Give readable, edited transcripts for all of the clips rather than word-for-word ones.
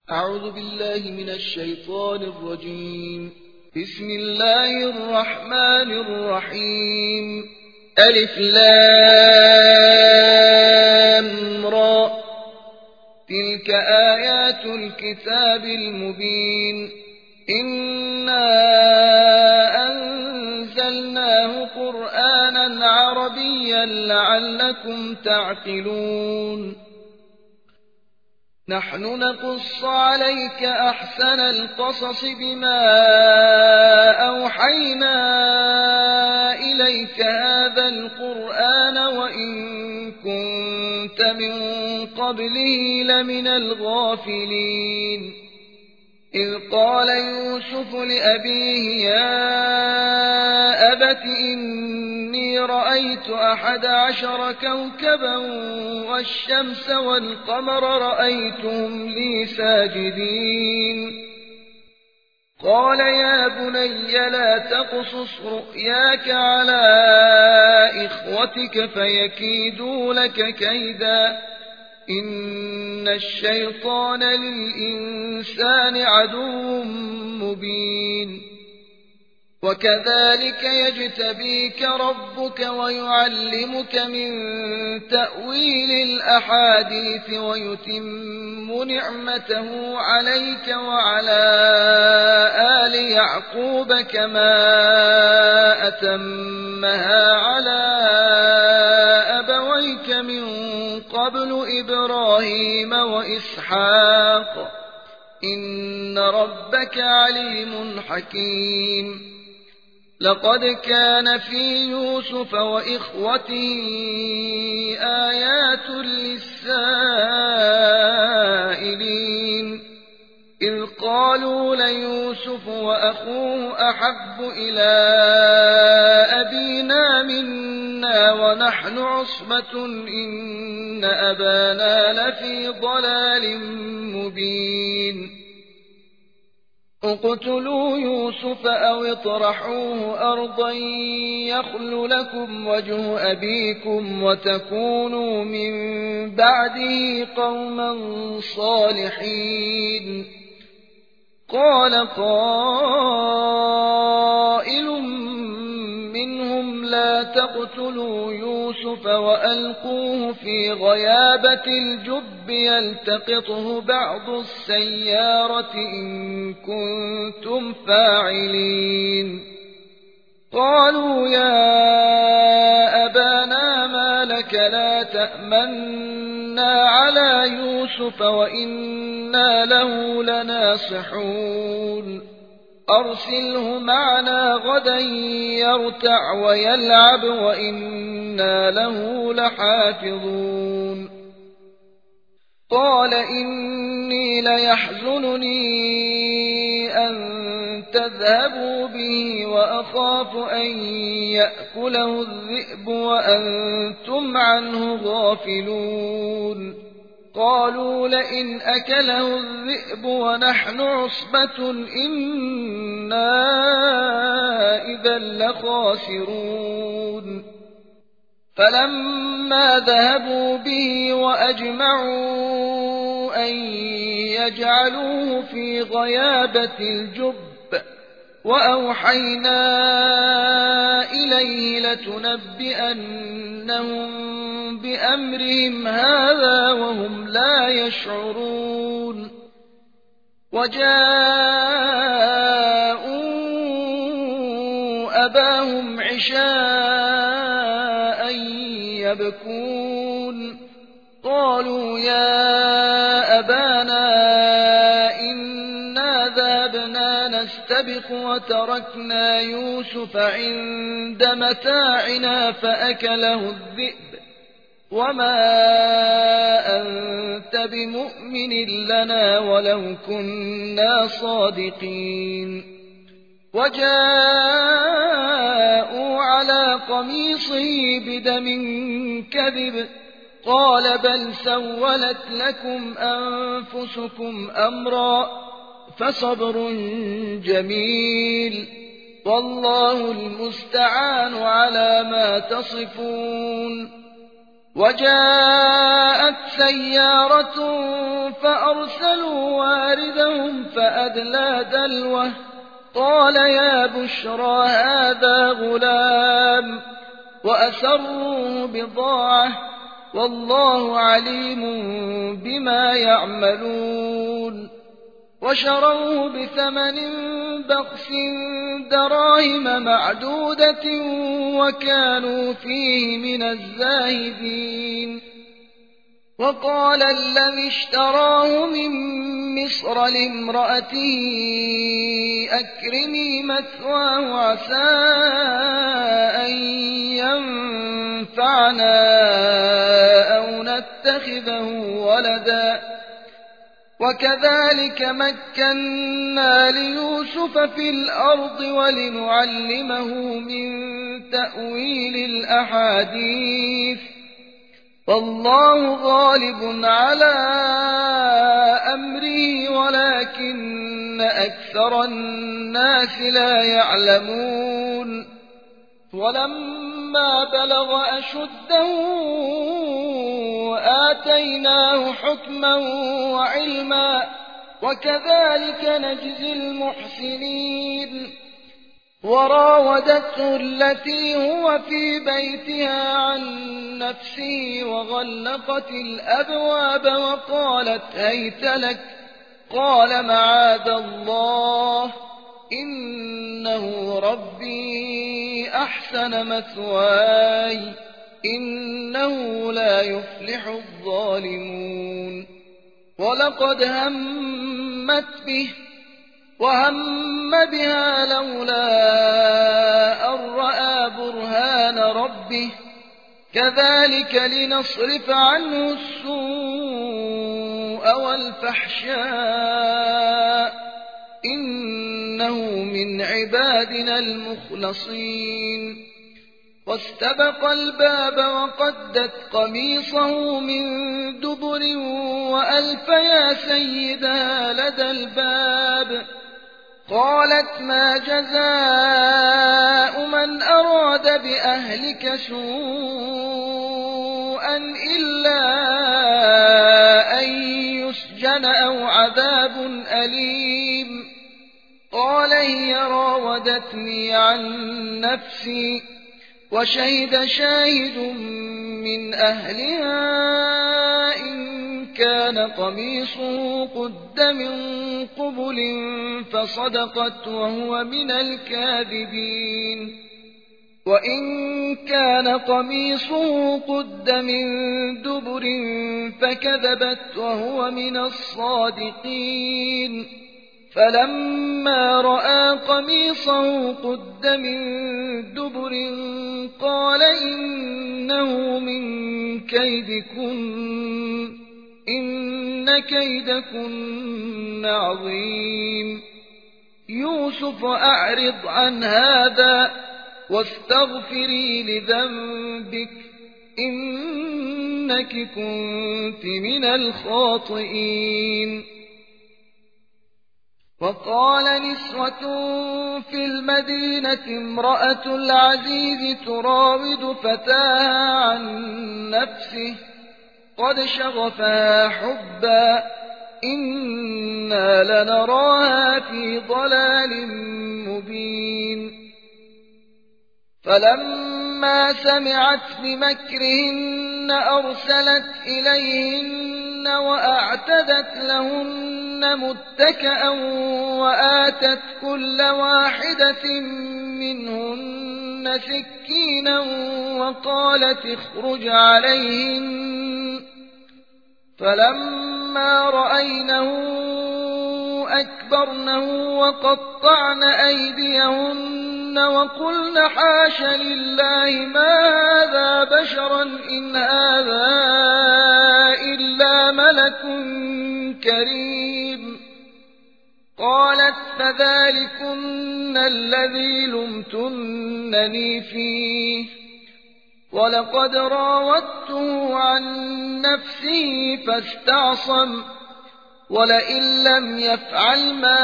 أعوذ بالله من الشيطان الرجيم. بسم الله الرحمن الرحيم. ألف لام را، تلك آيات الكتاب المبين. إنا أنزلناه قرآنا عربيا لعلكم تعقلون. نحن نقص عليك أحسن القصص بما أوحينا إليك هذا القرآن وإن كنت من قبله لمن الغافلين. إذ قال يوسف لأبيه يا أبت إني رأيت 11 كوكبا والشمس والقمر رأيتهم لي ساجدين. قال يا بني لا تقصص رؤياك على إخوتك فيكيدوا لك كيدا إن الشيطان للإنسان عدو مبين. وكذلك يجتبيك ربك ويعلمك من تأويل الأحاديث ويتم نعمته عليك وعلى آل يعقوب كما أتمها على أبويك من قبل إبراهيم وإسحاق إن ربك عليم حكيم. لقد كان في يوسف وإخوته آيات للسائلين إذ قالوا ليوسف وأخوه أحب إلى أبينا منا ونحن عصبة إن أبانا لفي ضلال مبين. اقتلوا يوسف أو اطرحوه أرضا يخل لكم وجه أبيكم وتكونوا من بعده قوما صالحين. قال قائل منهم لا تقتلوا يوسف وألقوه في غيابة الجب يلتقطه بعض السيارة إن كنتم فاعلين. قالوا يا أبانا ما لك لا تأمنا على يوسف وإنا له لناصحون. أرسله معنا غدا يرتع ويلعب وإنا له لحافظون. قال إني ليحزنني أن تذهبوا به وأخاف أن يأكله الذئب وأنتم عنه غافلون. قالوا لئن أكله الذئب ونحن عصبة إنا إذا لخاسرون. فلما ذهبوا به وأجمعوا أن يجعلوه في غيابة الجب وأوحينا إليه لتنبئنهم بأمرهم هذا وهم لا يشعرون. وجاءوا أباهم عشاء يبكون. قالوا يا أبانا إنا ذهبنا نستبق وتركنا يوسف عند متاعنا فأكله الذئب وما أنت بمؤمن لنا ولو كنا صادقين. وجاءوا على قميصه بدم كذب قال بل سولت لكم أنفسكم أمرا فصبر جميل والله المستعان على ما تصفون. وجاءت سيارة فأرسلوا واردهم فأدلى دلوه قال يا بشرى هذا غلام وأسروه بضاعة والله عليم بما يعملون وشروه بثمن بخس دراهم معدودة وكانوا فيه من الزاهدين وقال الذي اشتراه من مصر لامرأته أكرمي مثواه عسى أن ينفعنا أو نتخذه ولدا وكذلك مكنا ليوسف في الأرض ولنعلمه من تأويل الأحاديث والله غالب على أمره ولكن أكثر الناس لا يعلمون ولما بلغ أشده آتيناه حكما وعلما وكذلك نجزي المحسنين وراودته التي هو في بيتها عن نفسه وغلقت الأبواب وقالت هيت لك قال معاذ الله إنه ربي أحسن مثواي إنه لا يفلح الظالمون ولقد همت به وهم بها لولا أن رأى برهان ربه كذلك لنصرف عنه السوء والفحشاء إنه من عبادنا المخلصين واستبق الباب وقدت قميصه من دبر وألف يا سيدها لدى الباب قالت ما جزاء من أراد بأهلك سوءا إلا أن يسجن أو عذاب أليم قال هي راودتني عن نفسي وشهد شاهد من أهلها إن كان قميصه قد من قبل فصدقت وهو من الكاذبين وإن كان قميصه قد من دبر فكذبت وهو من الصادقين فلما رأى قميصه قد من دبر قال إنه من كيدكن إن كيدكن عظيم يوسف أعرض عن هذا واستغفري لذنبك إنك كنت من الخاطئين وقال نسوة في المدينة امرأة العزيز تراود فتاها عن نفسه قد شغفها حبا إنا لنراها في ضلال مبين فلما سمعت بمكرهن أرسلت إليهن وأعتدت لهن متكئا وآتت كل واحدة منهن سكينا وقالت اخرج عليهن فلما رأينه أكبرنه وقطعن أيديهن وقلن حاش لله ما هذا بشرا إن هذا إلا ملك كريم قالت فذلكن الذي لمتنني فيه ولقد راودته عن نفسه فاستعصم ولئن لم يفعل ما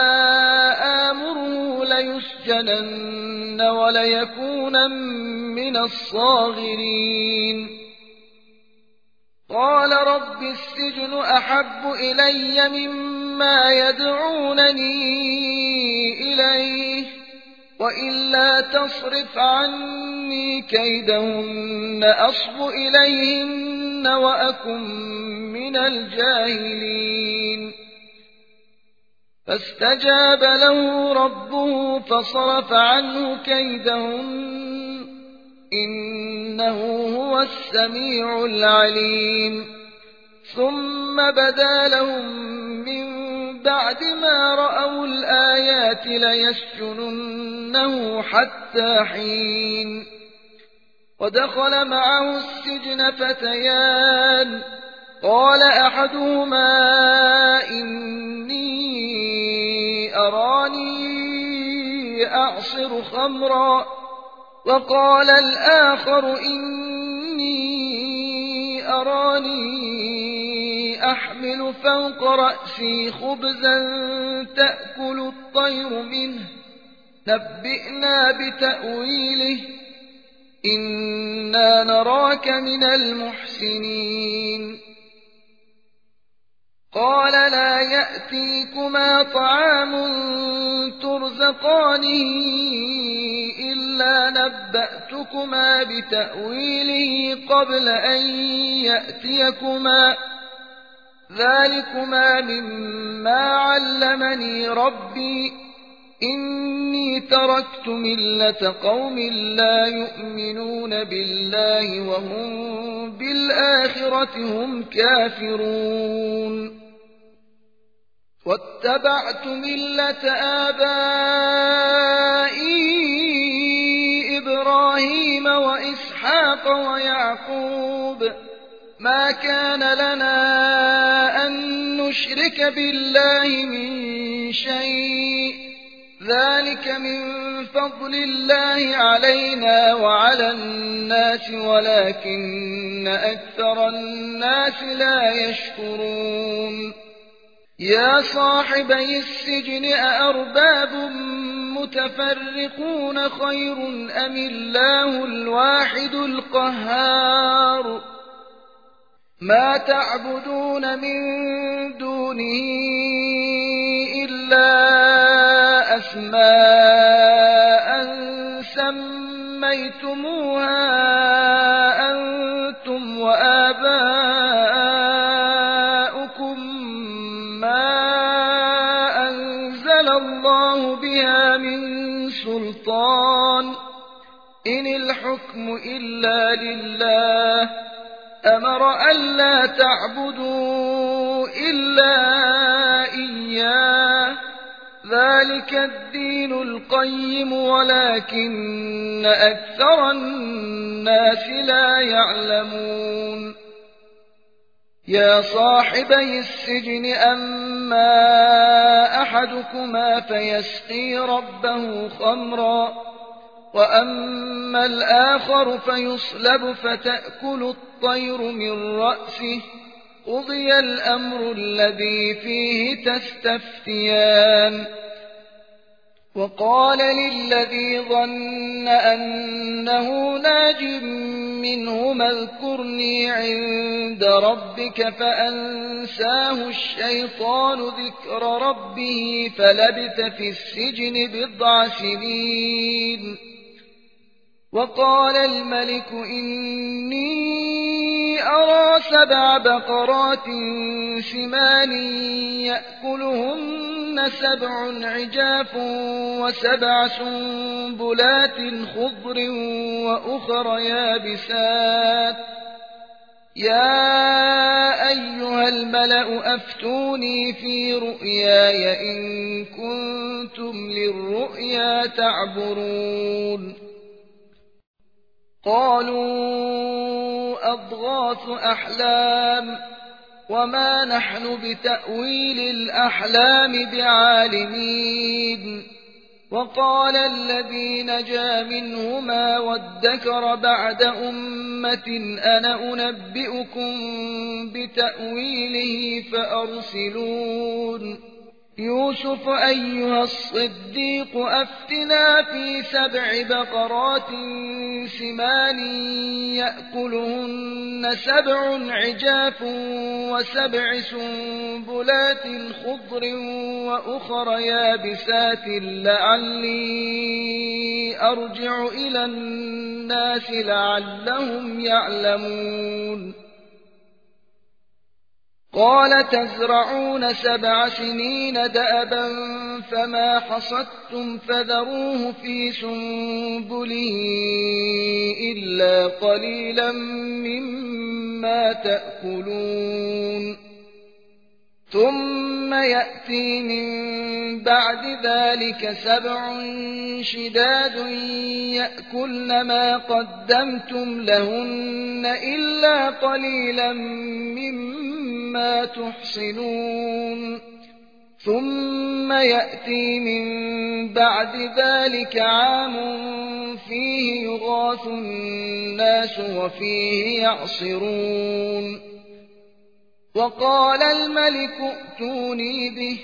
آمره ليسجنن وليكونن من الصاغرين قال رب السجن أحب إلي مما يدعونني إليه وإلا تصرف عني كيدهن أصب إليهن وأكن من الجاهلين فاستجاب له ربه فصرف عنه كيدهن إنه هو السميع العليم ثم بدا لهم من بعد ما رأوا الآيات ليسجننه حتى حين ودخل معه السجن فتيان قال أحدهما إني أراني أعصر خمرا وقال الآخر إني أراني أحمل فوق رأسي خبزا تأكل الطير منه نبئنا بتأويله إنا نراك من المحسنين قال لا يأتيكما طعام ترزقانه إلا نبأتكما بتأويله قبل أن يأتيكما ذلكما مما علمني ربي إني تركت ملة قوم لا يؤمنون بالله وهم بالآخرة هم كافرون واتبعت ملة آبائي إبراهيم وإسحاق ويعقوب ما كان لنا أن نشرك بالله من شيء ذلك من فضل الله علينا وعلى الناس ولكن أكثر الناس لا يشكرون يا صاحبي السجن أأرباب متفرقون خير أم الله الواحد القهار ما تعبدون من دونه إلا أسماء سميتموها أنتم وآباؤكم ما أنزل الله بها من سلطان إن الحكم إلا لله أمر ألا تعبدوا إلا إياه ذلك الدين القيم ولكن أكثر الناس لا يعلمون يا صاحبي السجن أما أحدكما فيسقي ربه خمرا وأما الآخر فيصلب فتأكل الطير من رأسه قضي الأمر الذي فيه تستفتيان وقال للذي ظن أنه ناج منهما اذكرني عند ربك فأنساه الشيطان ذكر ربه فلبث في السجن 9 سنين وقال الملك إني أرى 7 بقرات سمان يأكلهن 7 عجاف و7 سنبلات خضر وأخر يابسات يا أيها الملأ أفتوني في رؤياي إن كنتم للرؤيا تعبرون قالوا أضغاث أحلام وما نحن بتأويل الأحلام بعالمين وقال الذي نجا منهما وادكر بعد أمة أنا أنبئكم بتأويله فأرسلون يوسف أيها الصديق أفتنا في 7 بقرات سمان يأكلهن 7 عجاف و7 سنبلات خضر وأخر يابسات لعلي أرجع إلى الناس لعلهم يعلمون قال تزرعون 7 سنين دأبا فما حصدتم فذروه في سنبله إلا قليلا مما تأكلون ثم يأتي من بعد ذلك 7 شداد يأكلن ما قدمتم لهن إلا قليلا مما تحصنون ثم يأتي من بعد ذلك عام فيه يغاث الناس وفيه يعصرون وقال الملك ائتوني به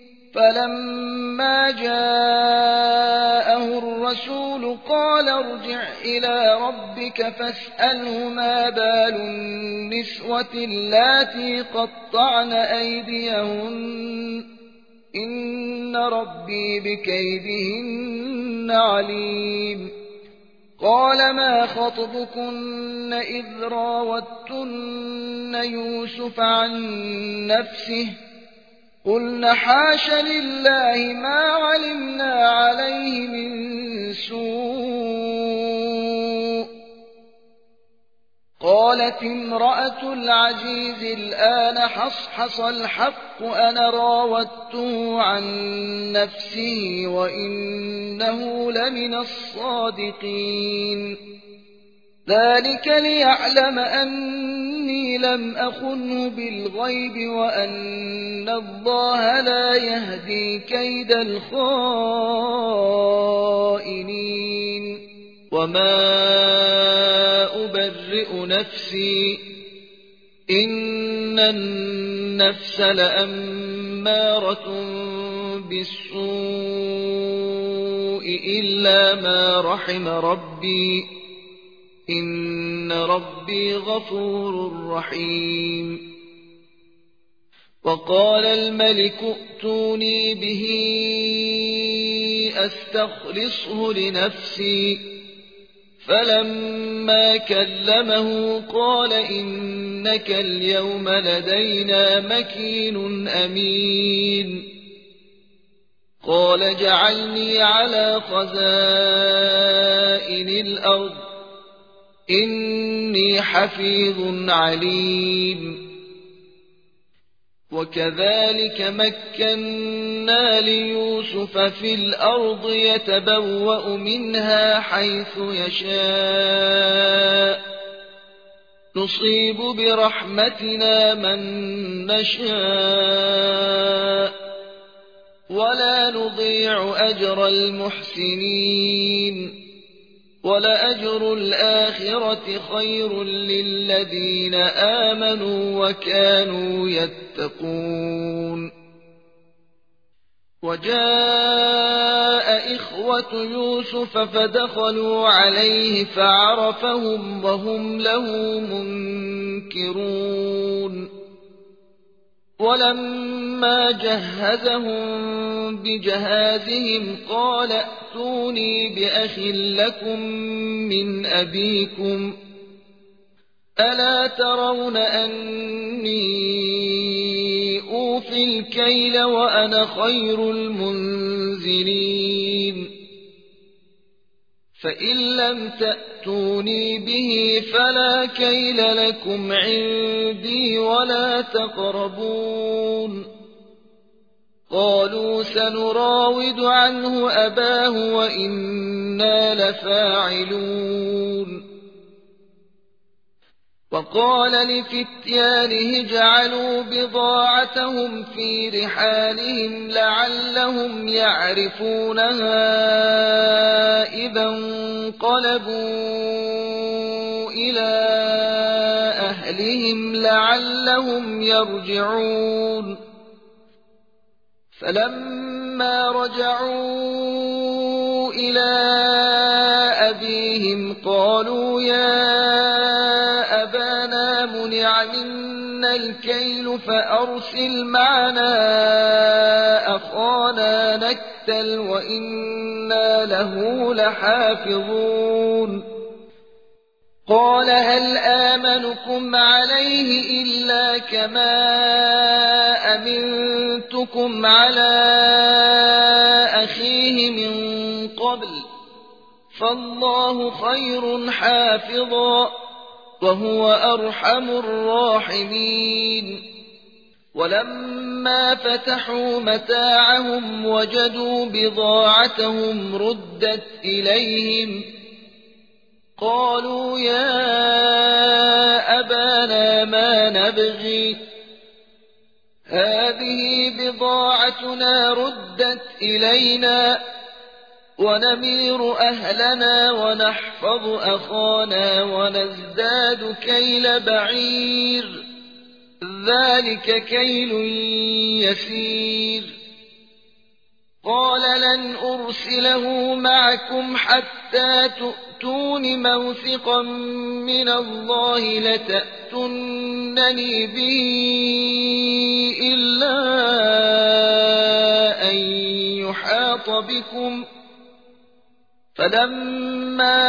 فلما جاءه الرسول قال ارجع إلى ربك فاسأله ما بال النسوة اللاتي قطعن أيديهن إن ربي بكيدهن عليم قال ما خطبكن إذ راوتن يوسف عن نفسه قلن حاش لله ما علمنا عليه من سوء قالت امرأة العزيز الآن حصحص الحق أنا راودته عن نفسه وإنه لمن الصادقين ذلك ليعلم أني لم أخنه بالغيب وأن الله لا يهدي كيد الخائنين وما أبرئ نفسي إن النفس لأمارة بالسوء إلا ما رحم ربي إن ربي غفور رحيم وقال الملك ائتوني به أستخلصه لنفسي فلما كلمه قال إنك اليوم لدينا مكين أمين قال اجعلني على خزائن الأرض إني حفيظ عليم وكذلك مكنا ليوسف في الأرض يتبوأ منها حيث يشاء نصيب برحمتنا من نشاء ولا نضيع أجر المحسنين ولأجر الآخرة خير للذين آمنوا وكانوا يتقون وجاء إخوة يوسف فدخلوا عليه فعرفهم وهم له منكرون ولما جهزهم بجهازهم قال ائتوني بأخ لكم من أبيكم ألا ترون أني أوفي الكيل وأنا خير المنزلين فإن لم تأتوني به فلا كيل لكم عندي ولا تقربون قالوا سنراود عنه أباه وإنا لفاعلون وقال لفتيانه اجعلوا بضاعتهم في رحالهم لعلهم يعرفونها إذا انقلبوا إلى أهلهم لعلهم يرجعون فلما رجعوا إلى أبيهم قالوا يا أبانا منع منا الكيل فأرسل معنا أخانا نكتل وإنا له لحافظون قال هل آمنكم عليه إلا كما أمنتكم على أخيه من قبل فالله خير حافظا وهو أرحم الراحمين ولما فتحوا متاعهم وجدوا بضاعتهم ردت إليهم قالوا يا أبانا ما نبغي هذه بضاعتنا ردت إلينا ونمير أهلنا ونحفظ أخانا ونزداد كيل بعير ذلك كيل يسير قال لن أرسله معكم حتى تؤتون موثقا من الله لتأتونني به إلا أن يحاط بكم فلما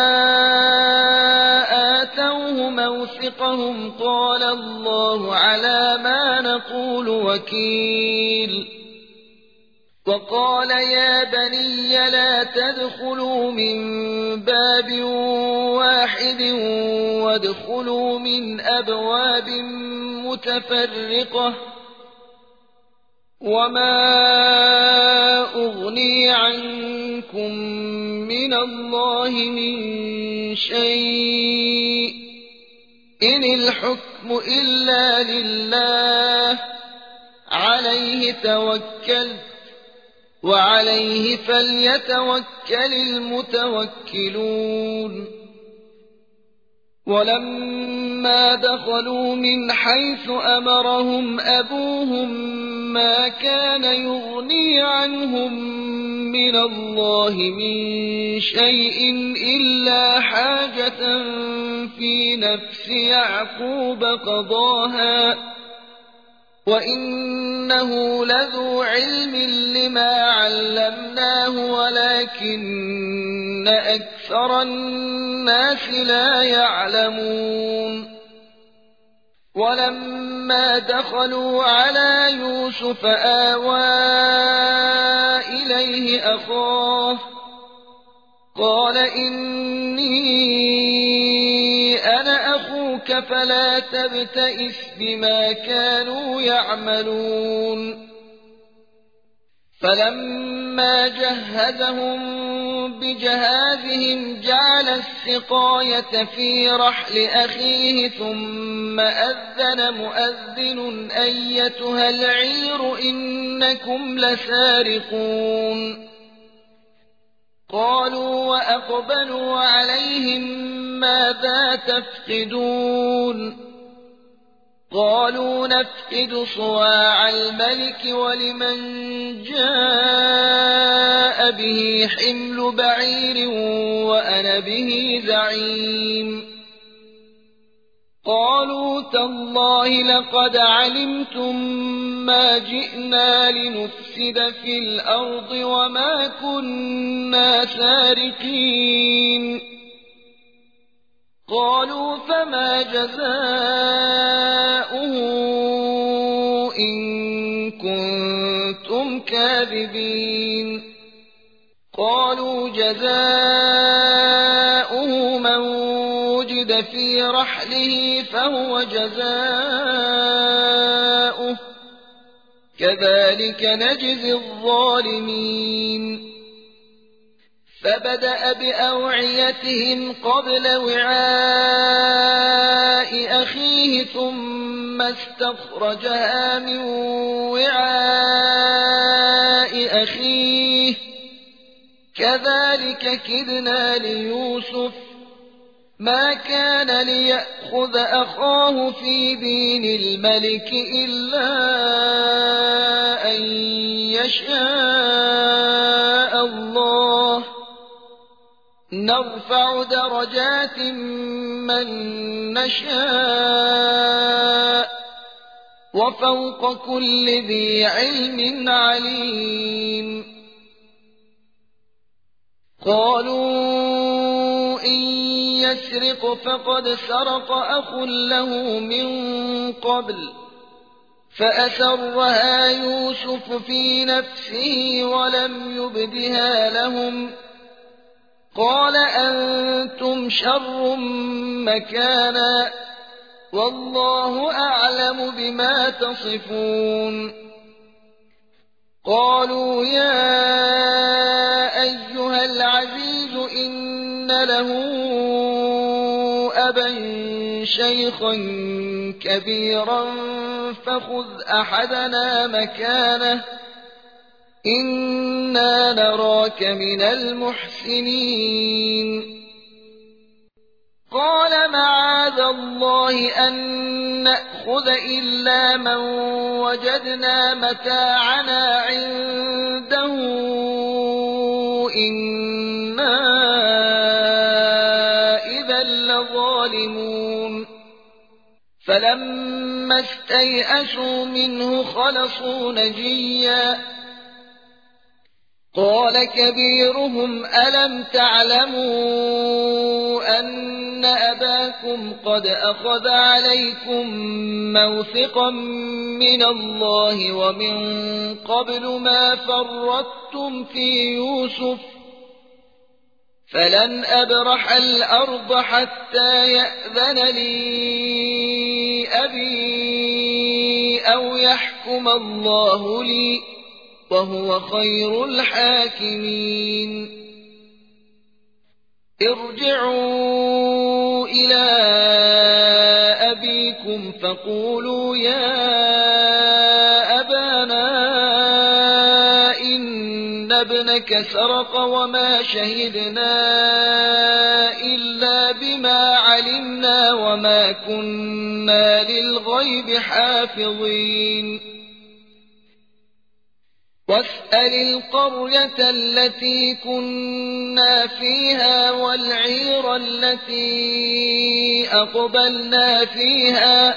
آتوه موثقهم قال الله على ما نقول وكيل وقال يا بني لا تدخلوا من باب واحد وادخلوا من أبواب متفرقة وما أغني عنكم من الله من شيء إن الحكم إلا لله عليه توكلت وعليه فليتوكل المتوكلون ولما دخلوا من حيث أمرهم أبوهم ما كان يغني عنهم من الله من شيء إلا حاجة في نفس يعقوب قضاها وإنه لذو علم لما علمناه ولكن أكثر الناس لا يعلمون ولما دخلوا على يوسف آوى إليه أخاه قال إني أنا أخوك فلا تبتئس بما كانوا يعملون فلما جهزهم بجهازهم جعل السقاية في رحل أخيه ثم أذن مؤذن أيتها العير إنكم لسارقون قالوا وأقبلوا عليهم ماذا تفقدون قالوا نفقد صواع الملك ولمن جاء به حمل بعير وأنا به زعيم قالوا تالله لقد علمتم ما جئنا لنفسد في الأرض وما كنا سارقين قالوا فما جزاؤه إن كنتم كاذبين قالوا جزاؤه من وجد في رحله فهو جزاؤه كذلك نجزي الظالمين فبدأ بأوعيتهم قبل وعاء أخيه ثم استخرجها من وعاء أخيه كذلك كدنا ليوسف ما كان ليأخذ أخاه في دين الملك إلا أن يشاء الله نرفع درجات من نشاء وفوق كل ذي علم عليم قالوا إن يسرق فقد سرق أخ له من قبل فأسرها يوسف في نفسه ولم يبدها لهم قال أنتم شر مكانا والله أعلم بما تصفون قالوا يا أيها العزيز إن له أبا شيخا كبيرا فخذ أحدنا مكانه إنا نراك من المحسنين قال معاذ الله أن نأخذ إلا من وجدنا متاعنا عنده إنا إذا لظالمون فلما استيئسوا منه خلصوا نجيا قال كبيرهم ألم تعلموا أن أباكم قد أخذ عليكم موثقا من الله ومن قبل ما فرطتم في يوسف فلن أبرح الأرض حتى يأذن لي أبي أو يحكم الله لي وهو خير الحاكمين ارجعوا إلى أبيكم فقولوا يا أبانا إن ابنك سرق وما شهدنا إلا بما علمنا وما كنا للغيب حافظين واسأل القرية التي كنا فيها والعير التي أقبلنا فيها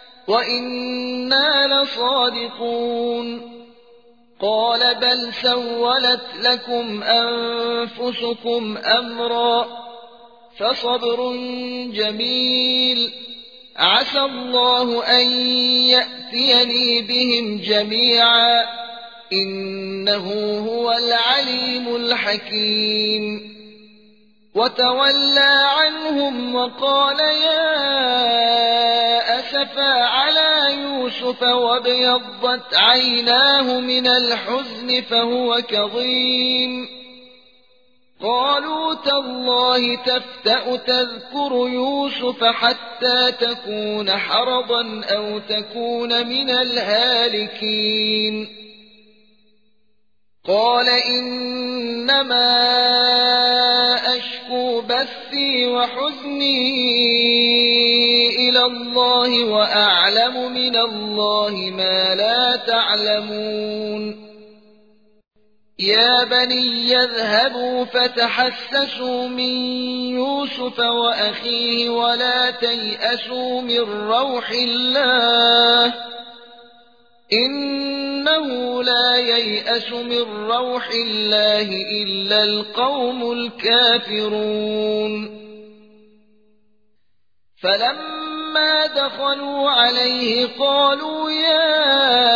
وإنا لصادقون قال بل سولت لكم أنفسكم أمرا فصبر جميل عسى الله أن يأتيني بهم جميعا إنه هو العليم الحكيم وتولى عنهم وقال يا أسفا على يوسف وابيضت عيناه من الحزن فهو كظيم قالوا تالله تفتأ تذكر يوسف حتى تكون حرضا أو تكون من الهالكين قال إنما أشكو بثي وحزني إلى الله وأعلم من الله ما لا تعلمون يا بني يذهبوا فتحسسوا من يوسف وأخيه ولا تيأسوا من روح الله إنه لا ييأس من روح الله إلا القوم الكافرون فلما دخلوا عليه قالوا يا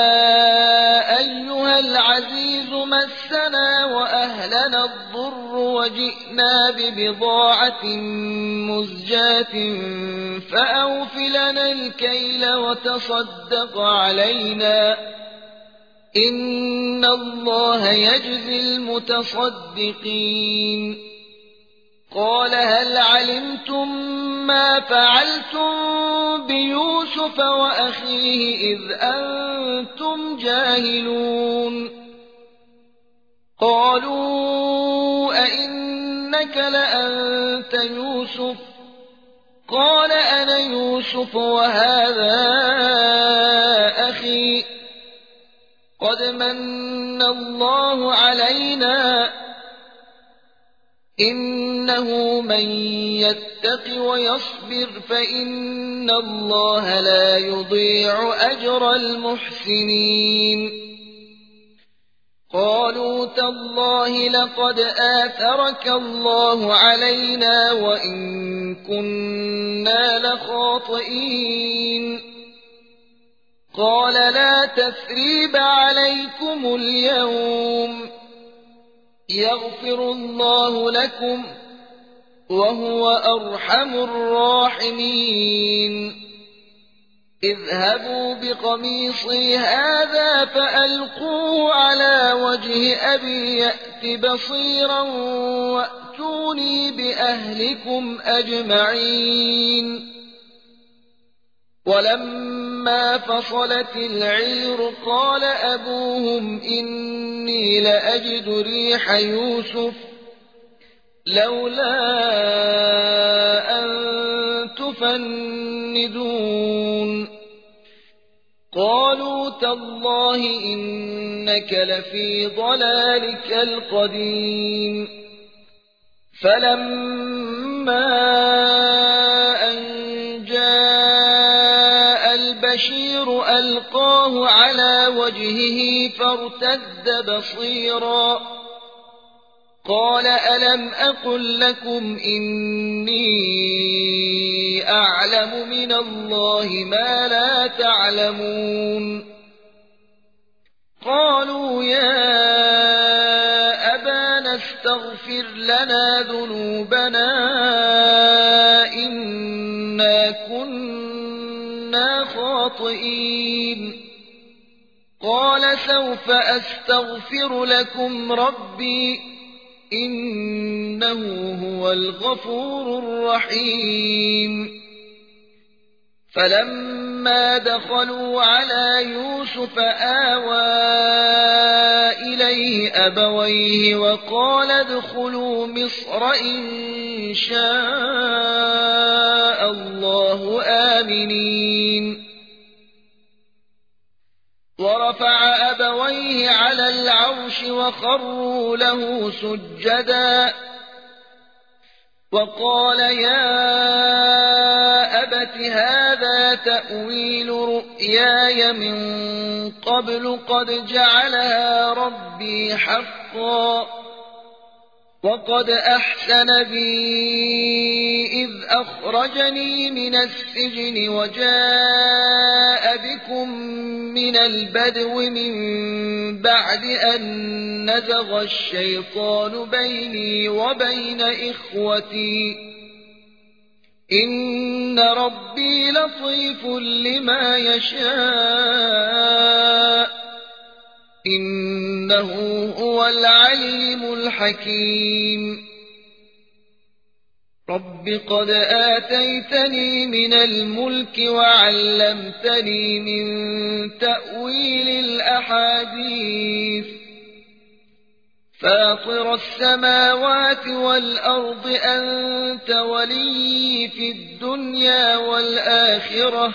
أيها العزيز مسنا وأهلنا الضر وجئنا ببضاعة مزجاة فأوف لنا الكيل وتصدق علينا إن الله يجزي المتصدقين قال هل علمتم ما فعلتم بيوسف وأخيه إذ أنتم جاهلون قالوا أئنك لأنت يوسف قال أنا يوسف وهذا أخي قد من الله علينا إنه من يتق ويصبر فإن الله لا يضيع أجر المحسنين قالوا تالله لقد آثرك الله علينا وإن كنا لخاطئين قال لا تثريب عليكم اليوم يغفر الله لكم وهو أرحم الراحمين اذهبوا بقميصي هذا فألقوه على وجه أبي يأت بصيرا وأتوني بأهلكم أجمعين ولما فصلت العير قال أبوهم إني لأجد ريح يوسف لولا أن تفندون قالوا تالله إنك لفي ضلالك القديم فلما أن جاء البشير ألقاه على وجهه فارتد بصيرا قال ألم أقل لكم إني أعلم من الله ما لا تعلمون قالوا يا أبانا استغفر لنا ذنوبنا إنا كنا خاطئين قال سوف أستغفر لكم ربي إنه هو الغفور الرحيم فلما دخلوا على يوسف آوى إليه أبويه وقال ادخلوا مصر إن شاء الله آمنين ورفع أبويه على العرش وخروا له سجدا وقال يا أبت هذا تأويل رؤياي من قبل قد جعلها ربي حقا وقد أحسن بي إذ أخرجني من السجن وجاء بكم من البدو من بعد أن نزغ الشيطان بيني وبين إخوتي إن ربي لطيف لما يشاء إنه هو العليم الحكيم رب قد آتيتني من الملك وعلمتني من تأويل الأحاديث فاطر السماوات والأرض أنت ولي في الدنيا والآخرة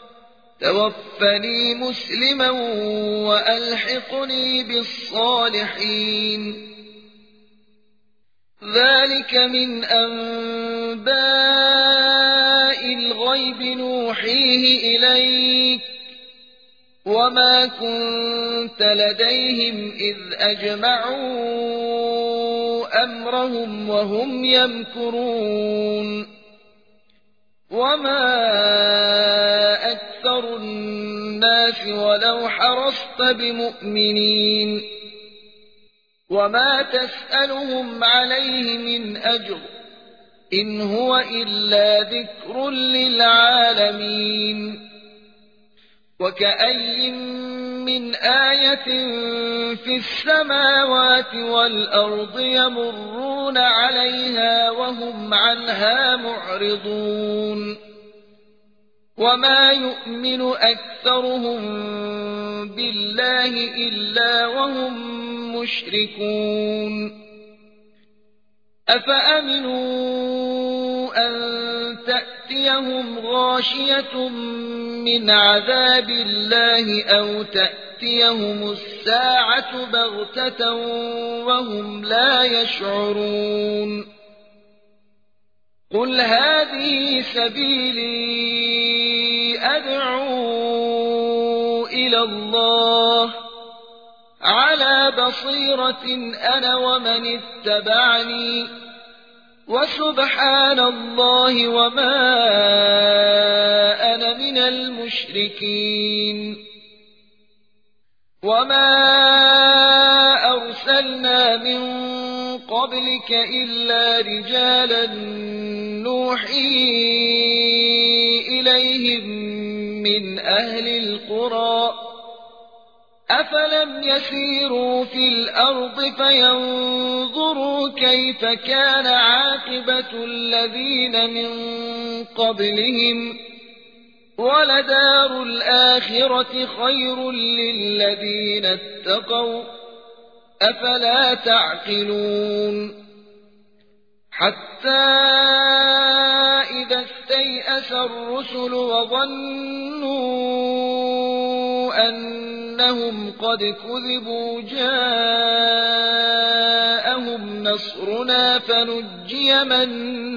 توفني مسلما وألحقني بالصالحين ذلك من أنباء الغيب نوحيه إليك وما كنت لديهم إذ أجمعوا أمرهم وهم يمكرون وما أكثر الناس ولو حرصت بمؤمنين وما تسألهم عليه من أجر إن هو إلا ذكر للعالمين وكأي من آية في السماوات والأرض يمرون عليها وهم عنها معرضون وما يؤمن أكثرهم بالله إلا وهم مشركون أفأمنوا أن تأتي تأتيهم غاشية من عذاب الله أو تأتيهم الساعة بغتة وهم لا يشعرون قل هذه سبيلي أدعو إلى الله على بصيرة أنا ومن اتبعني وسبحان الله وما أنا من المشركين وما أرسلنا من قبلك إلا رجالا نوحي إليهم من أهل القرى أفلم يسيروا في الأرض فينظروا كيف كان عاقبة الذين من قبلهم ولدار الآخرة خير للذين اتقوا أفلا تعقلون حتى إذا استيأس الرسل وظنوا أنهم قد كذبوا جاءهم نصرنا فنجي من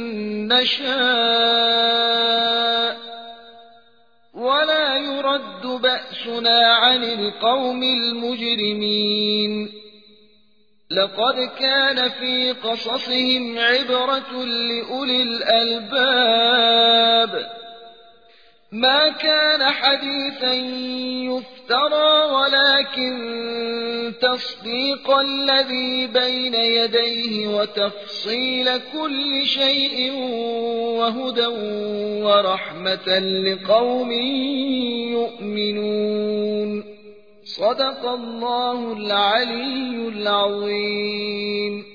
نشاء ولا يرد بأسنا عن القوم المجرمين لقد كان في قصصهم عبرة لأولي الألباب ما كان حديثا يفترى ولكن تصديق الذي بين يديه وتفصيل كل شيء وهدى ورحمة لقوم يؤمنون صدق الله العلي العظيم.